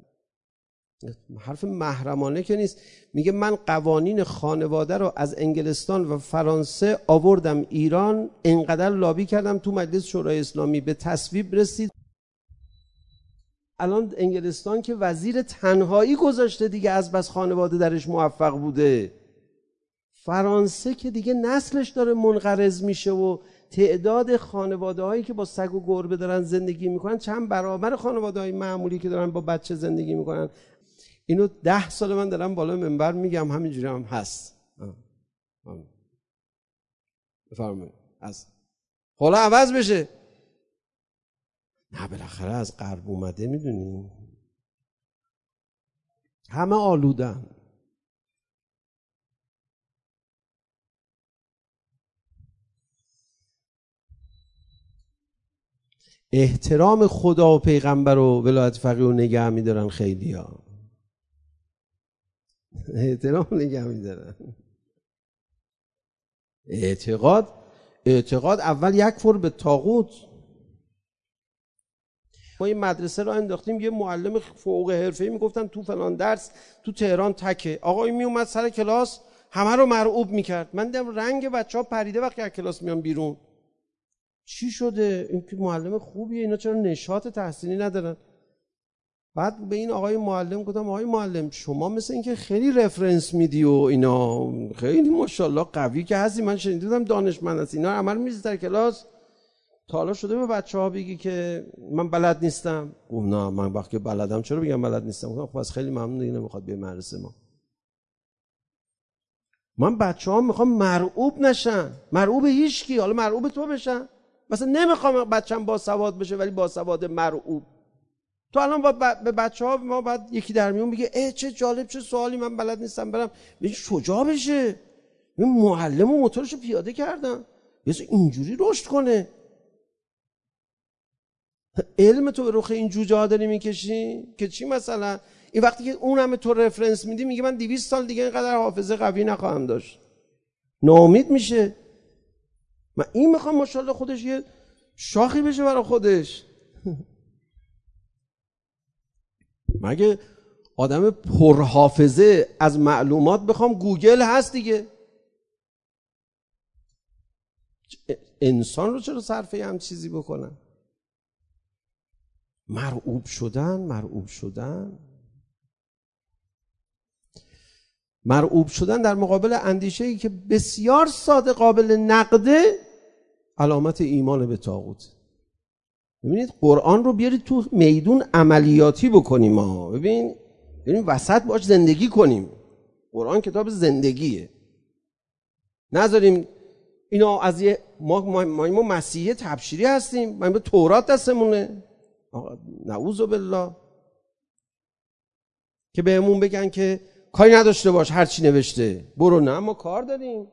حرف محرمانه که نیست. میگه من قوانین خانواده رو از انگلستان و فرانسه آوردم ایران، انقدر لابی کردم تو مجلس شورای اسلامی به تصویب رسید. الان انگلستان که وزیر تنهایی گذاشته دیگه، از بس خانواده درش موفق بوده. فرانسه که دیگه نسلش داره منقرض میشه و تعداد خانواده هایی که با سگ و گربه دارن زندگی میکنن چند برابر خانواده های معمولی که دارن با بچه زندگی میکنن. اینو ده سال من دارم بالا منبر میگم، همینجوری هم هست. بفرمایید هست. حالا عوض بشه. نه بالاخره از غرب اومده، میدونی همه آلودن. احترام خدا و پیغمبر و ولایت فقیه و نگه میدارن خیلی ها. احترام نگه میدارن. اعتقاد اعتقاد اول یکفر بالطاغوت. ما این مدرسه رو انداختیم، یه معلم فوق حرفه‌ای میگفتن تو فلان درس تو تهران تکه. آقای می اومد سر کلاس همه رو مرعوب میکرد. من دیدم رنگ بچه‌ها پریده وقتی از کلاس میان بیرون. چی شده؟ این که معلم خوبیه، اینا چرا نشاط تحصیلی ندارن؟ بعد به این آقای معلم گفتم آقای معلم شما مثل این که خیلی رفرنس میدی و اینا، خیلی ماشاءالله قوی که هستی، من شنیدم دانشمند هستی، اینا همه رو می‌ریزی در کلاس. تا حالا شده به بچه‌ها بگی که من بلد نیستم؟ گفتم نه من وقتی بلدم چرا بگم بلد نیستم؟ گفتم خب از خیلی ممنون دیگه نمیخواد بیای مدرسه ما. من بچه‌ها میخوام مرعوب نشن، مرعوب هیچ کی، حالا مرعوب تو بشن. مثلا نمیخوام بچه‌م با سواد بشه ولی با سواد مرعوب. تو الان با به بچه‌ها ما بعد یکی در میون میگه ای چه جالب چه سوالی من بلد نیستم برم، بگی شجاع بشه. من معلم و موتورشو پیاده کردم، بس اینجوری رشد کنه. علم تو به رخ این جوجه ها داری میکشی که چی؟ مثلا این وقتی که اون همه تو رفرنس میدی میگه من دویست سال دیگه اینقدر حافظه قوی نخواهم داشت، ناامید میشه. من این میخوام ماشاءالله خودش یه شاخی بشه برای خودش. مگه آدم پرحافظه از معلومات بخوام؟ گوگل هست دیگه. انسان رو چرا صرفه هم چیزی بکنن؟ مرعوب شدن مرعوب شدن مرعوب شدن در مقابل اندیشه‌ای که بسیار ساده قابل نقده، علامت ایمان به طاغوت. ببینید قرآن رو بیارید تو میدون عملیاتی بکنیم. ما ببین ببین وسط باش زندگی کنیم. قرآن کتاب زندگیه. نذاریم اینا از یه ما ما, ما, ما مسیحی تبشیری هستیم، ما به تورات دستمونه، نعوذ بالله، که بهمون بگن که کاری نداشته باش هر چی نوشته برو. نه ما کار داریم.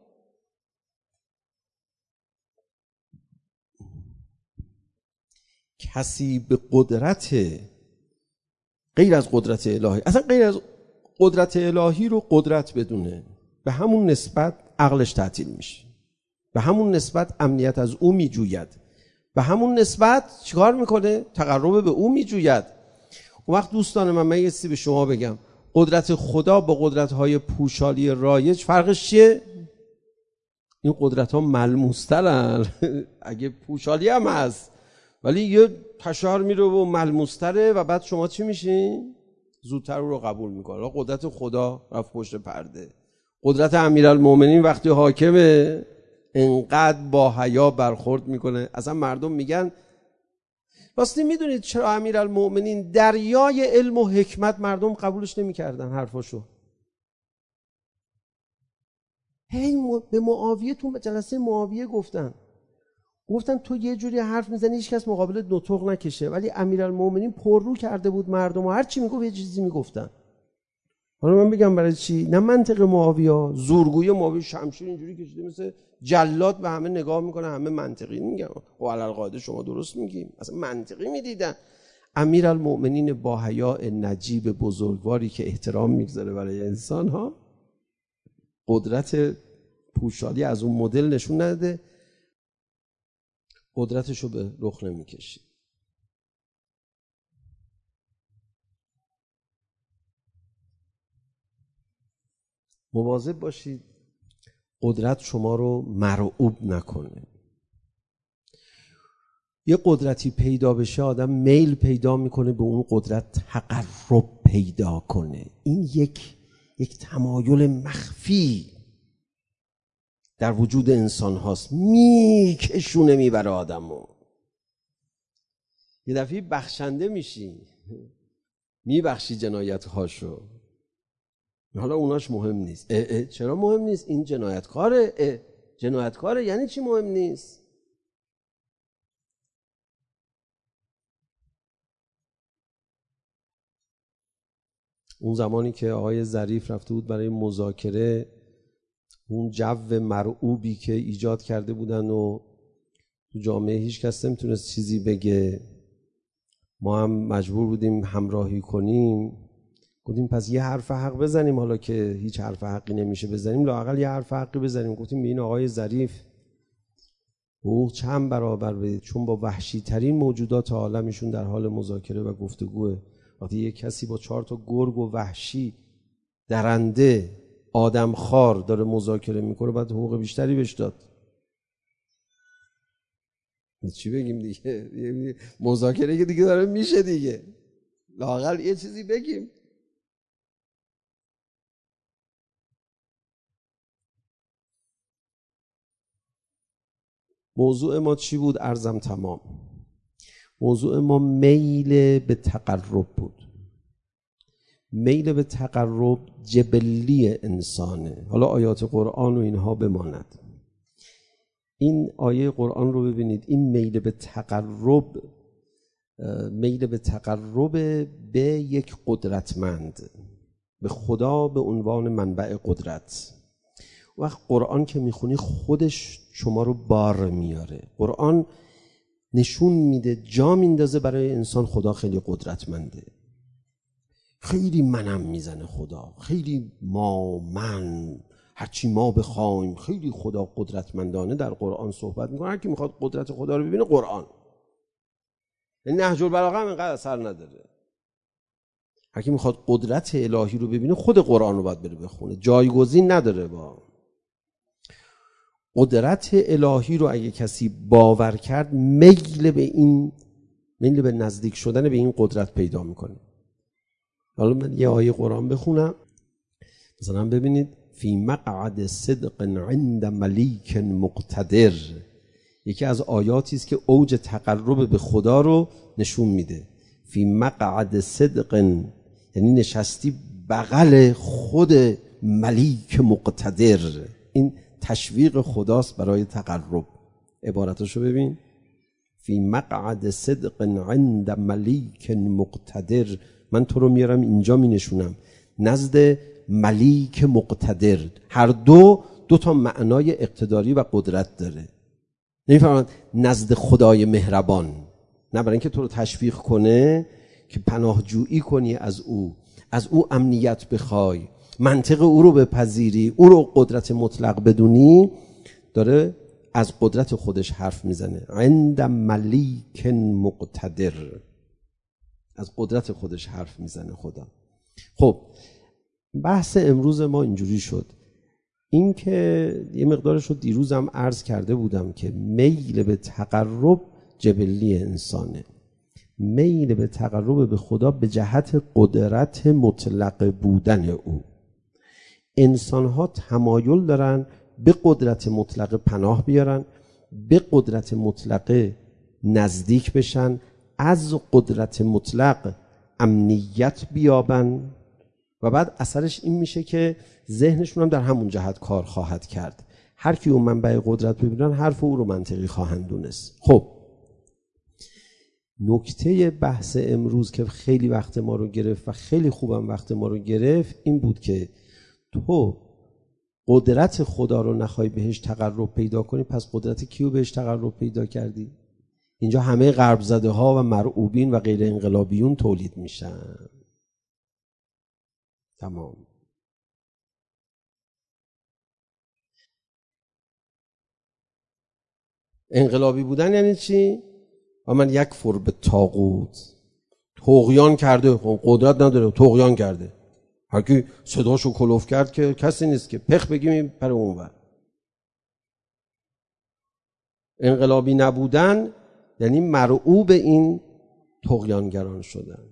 کسی به قدرت غیر از قدرت الهی، اصلا غیر از قدرت الهی رو قدرت بدونه، به همون نسبت عقلش تعطیل میشه، به همون نسبت امنیت از او میجوید. به همون نسبت چیکار میکنه؟ تقرب به او میجوید. اون وقت دوستان من، من یه چیزی به شما بگم، قدرت خدا با قدرت‌های پوشالی رایج فرقش چیه؟ این قدرت‌ها ملموس‌ترن. اگه پوشالی هم هست ولی یه تشعر میره و ملموس‌تره و بعد شما چی میشین؟ زودتر رو قبول میکنه. قدرت خدا رفت پشت پرده. قدرت امیرالمومنین وقتی حاکمه انقدر با حیا برخورد میکنه، اصلا مردم میگن راستی میدونید چرا امیرالمومنین دریای علم و حکمت مردم قبولش نمیکردن حرفاشو؟ هی به معاویه تو جلسه معاویه گفتن گفتن تو یه جوری حرف میزنی هیچ کس مقابل نطق نکشه، ولی امیرالمومنین پررو کرده بود مردم و هر چی میگفت یه چیزی میگفتن. حالا من بگم برای چی؟ نه منطق معاویه، زورگویی معاویه شمشیر اینجوری کشیده مثل جلاد به همه نگاه میکنه، همه منطقی میگن و علالقاعده شما درست میگیم، اصلا منطقی میدیدن. امیرالمومنین با حیاء نجیب بزرگواری که احترام میگذاره برای انسان ها، قدرت پوشالی از اون مدل نشون نده، قدرتشو به رخ نمیکشید. مواظب باشید قدرت شما رو مرعوب نکنه. یه قدرتی پیدا بشه آدم میل پیدا میکنه به اون قدرت تقرب پیدا کنه. این یک یک تمایل مخفی در وجود انسان هاست، میکشونه میبره آدمو. یه دفعه بخشنده میشی، میبخشی جنایت هاشو، حالا اوناش مهم نیست. اه اه چرا مهم نیست؟ این جنایتکاره. اه جنایتکاره یعنی چی مهم نیست؟ اون زمانی که آقای ظریف رفته بود برای مذاکره، اون جو مرعوبی که ایجاد کرده بودن و تو جامعه هیچ کس نمیتونست چیزی بگه، ما هم مجبور بودیم همراهی کنیم. گفتیم پس یه حرف حق بزنیم، حالا که هیچ حرف حقی نمیشه بزنیم لااقل یه حرف حقی بزنیم. گفتیم به این آقای ظریف حقوق چند برابر بده، چون با وحشی ترین موجودات عالمشون در حال مذاکره و گفتگوه. وقتی یه کسی با چهار تا گرگ و وحشی درنده آدمخوار داره مذاکره میکنه، باید حقوق بیشتری بهش داد. چی بگیم دیگه؟ مذاکره که دیگه داره میشه دیگه، لااقل یه چیزی بگیم. موضوع ما چی بود؟ عرضم تمام. موضوع ما میل به تقرب بود. میل به تقرب جبلی انسانه. حالا آیات قرآن و اینها بماند. این آیه قرآن رو ببینید، این میل به تقرب میل به تقرب به یک قدرتمند، به خدا به عنوان منبع قدرت. وقت قرآن که میخونی خودش شما رو بار میاره. قرآن نشون میده، جا میندازه برای انسان خدا خیلی قدرتمنده، خیلی منم میزنه خدا، خیلی ما من هرچی ما بخوایم، خیلی خدا قدرتمندانه در قرآن صحبت میکنه. هر کی میخواد قدرت خدا رو ببینه قرآن، نهج البلاغه هم اینقدر اثر نداره. هر کی میخواد قدرت الهی رو ببینه خود قرآن رو باید بره بخونه، جایگزین نداره. با قدرت الهی رو اگه کسی باور کرد، میل به این میل به نزدیک شدن به این قدرت پیدا میکنه. حالا من یه آیه قرآن بخونم، مثلا ببینید فی مقعد صدق عند ملیک مقتدر، یکی از آیاتی است که اوج تقرب به خدا رو نشون میده. فی مقعد صدق یعنی نشستی بغل خود ملیک مقتدر. این تشویق خداست برای تقرب. عبارتشو ببین، فی مقعد صدق عند ملیک مقتدر. من تو رو میارم اینجا می نشونم نزد ملیک مقتدر. هر دو دو تا معنای اقتداری و قدرت داره. نمیفهمند نزد خدای مهربان، نه برای اینکه تو رو تشویق کنه که پناهجویی کنی از او، از او امنیت بخوای، منطق او رو بپذیری، او رو قدرت مطلق بدونی. داره از قدرت خودش حرف میزنه. عند ملیک مقتدر، از قدرت خودش حرف میزنه خدا. خب بحث امروز ما اینجوری شد، این که یه مقدارش رو دیروزم عرض کرده بودم که میل به تقرب جبلی انسانه، میل به تقرب به خدا به جهت قدرت مطلق بودن او. انسان‌ها تمایل دارن به قدرت مطلق پناه بیارن، به قدرت مطلق نزدیک بشن، از قدرت مطلق امنیت بیابن و بعد اثرش این میشه که ذهنشون هم در همون جهت کار خواهد کرد. هر کی اون منبع قدرت ببینن حرف او رو منطقی خواهند دونست. خب نکته بحث امروز که خیلی وقت ما رو گرفت و خیلی خوبم وقت ما رو گرفت این بود که تو قدرت خدا رو نخوای بهش تقرب پیدا کنی، پس قدرت کیو بهش تقرب پیدا کردی؟ اینجا همه غرب زده ها و مرعوبین و غیر انقلابیون تولید میشن. تمام. انقلابی بودن یعنی چی؟ و من یک فر به طاغوت، طغیان کرده، قدرت نداره، طغیان کرده. هر کی صداشو کلوف کرد که کسی نیست که پخ بگیم پر اونور. انقلابی نبودن یعنی مرعوب این طغیانگران شدن.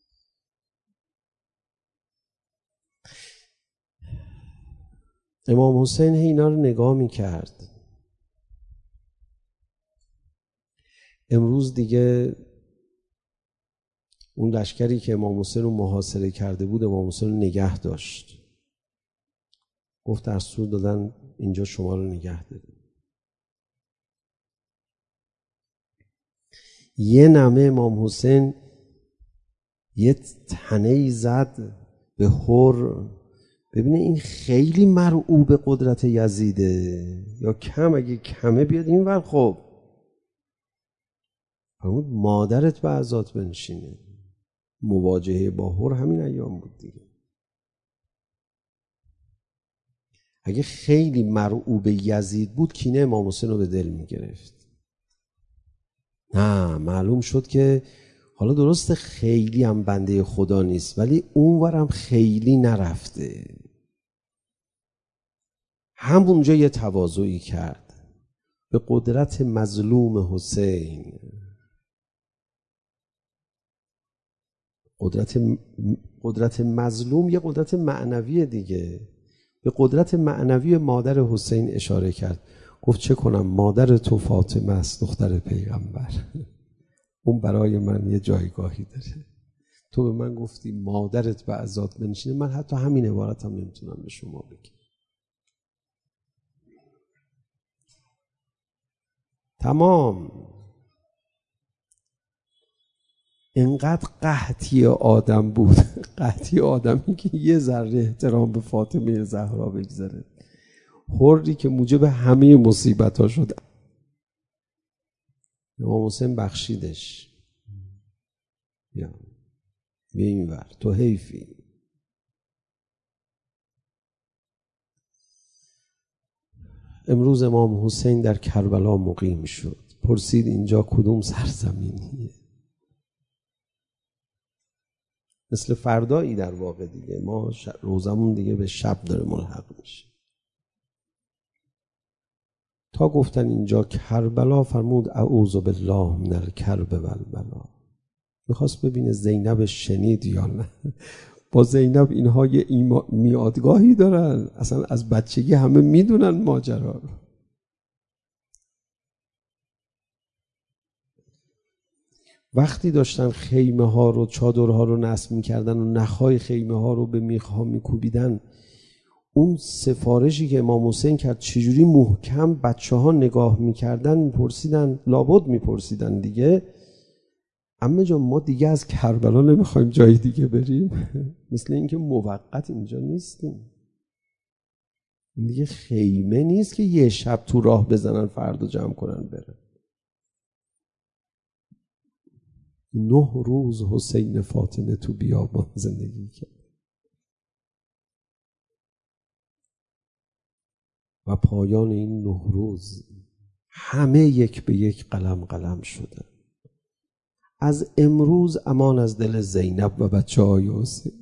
امام حسین اینا رو نگاه میکرد. امروز دیگه اون لشکری که امام حسین رو محاصره کرده بود امام حسین رو نگه داشت، گفت دستور دادن اینجا شما رو نگه داریم. یه نمه امام حسین یه تنهی زد به هر. ببینه این خیلی مرعوب قدرت یزیده، یا کم اگه کمه بیاد این ور. خب فرمود مادرت به عزات بنشینه. مواجهه با هر همین ایام بود دیگه. اگه خیلی مرعوب یزید بود کینه امام حسین رو به دل میگرفت. نه، معلوم شد که حالا درسته خیلی هم بنده خدا نیست ولی اونورم خیلی نرفته. همونجا یه تواضعی کرد به قدرت مظلوم حسین. قدرت قدرت مظلوم یه قدرت معنوی دیگه. به قدرت معنوی مادر حسین اشاره کرد، گفت چه کنم مادر تو فاطمه است دختر پیغمبر. اون برای من یه جایگاهی داره. تو به من گفتی مادرت به عزات بنشینه، من حتی همین عبارت هم نمیتونم به شما بگم. تمام. اینقدر قحطی آدم بود، قحطی آدمی که یه ذره احترام به فاطمه زهرا بگذاره. حری که موجب همه مصیبت ها شد. امام حسین بخشیدش. یا بیا این ور، تو حیفی. امروز امام حسین در کربلا مقیم شد. پرسید اینجا کدوم سرزمینیه؟ مثل فردایی در واقع دیگه، ما روزمون دیگه به شب داره ملحق میشه. تا گفتن اینجا کربلا فرمود اعوذ بالله من الکرب والبلا. میخواست ببینه زینب شنید یا نه. با زینب اینها یه میادگاهی دارن، اصلا از بچگی همه میدونن ماجرا رو. وقتی داشتن خیمه ها رو، چادرها رو نصب میکردن و نخای خیمه ها رو به میخ ها میکوبیدن، اون سفارشی که امام حسین کرد چجوری محکم بچه ها نگاه میکردن، میپرسیدن، لابد میپرسیدن دیگه عمه جان ما دیگه از کربلا نمیخوایم جای دیگه بریم؟ مثل اینکه موقت اینجا نیستیم. این دیگه خیمه نیست که یه شب تو راه بزنن فردا جمع کنن برن. نه روز حسین فاطمه تو بیابان زندگی کرد و پایان این نه روز همه یک به یک قلم قلم شدن. از امروز امان از دل زینب و بچه های حسین.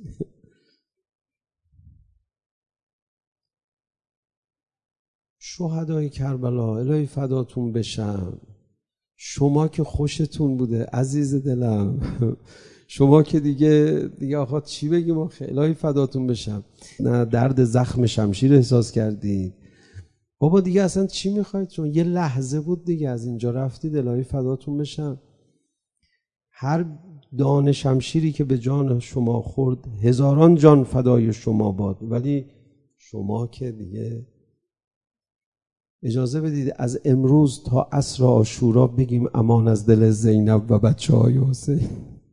شهدای کربلا الهی فداتون بشم. شما که خوشتون بوده عزیز دلم، شما که دیگه دیگه آقا چی بگیم آخه، الهی فداتون بشم. نه درد زخم شمشیر احساس کردید بابا، دیگه اصلا چی میخواید؟ چون یه لحظه بود دیگه، از اینجا رفتید، الهی فداتون بشم. هر دانه شمشیری که به جان شما خورد هزاران جان فدای شما باد، ولی شما که دیگه اجازه بدید از امروز تا عصر عاشورا بگیم امان از دل زینب و بچه های حسین.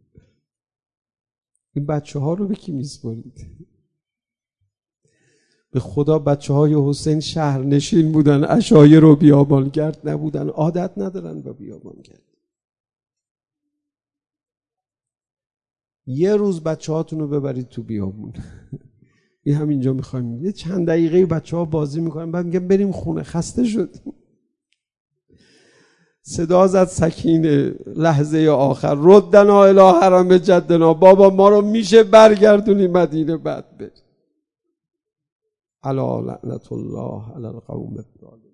این بچه ها رو به کی میسپارید؟ به خدا بچه های حسین شهر نشین بودن، عشایر و بیابانگرد نبودن، عادت ندارن با بیابانگرد. یه روز بچه هاتون رو ببرید تو بیابون. این همینجا میخوایم یه چند دقیقه بچه ها بازی میکنن، بعد میگن بریم خونه، خسته شدیم. صدا زد سکینه لحظه آخر، ردنا الی حرم جدنا، بابا ما رو میشه برگردونی مدینه بعد بریم. الا لعنت الله علی القوم الظالمین.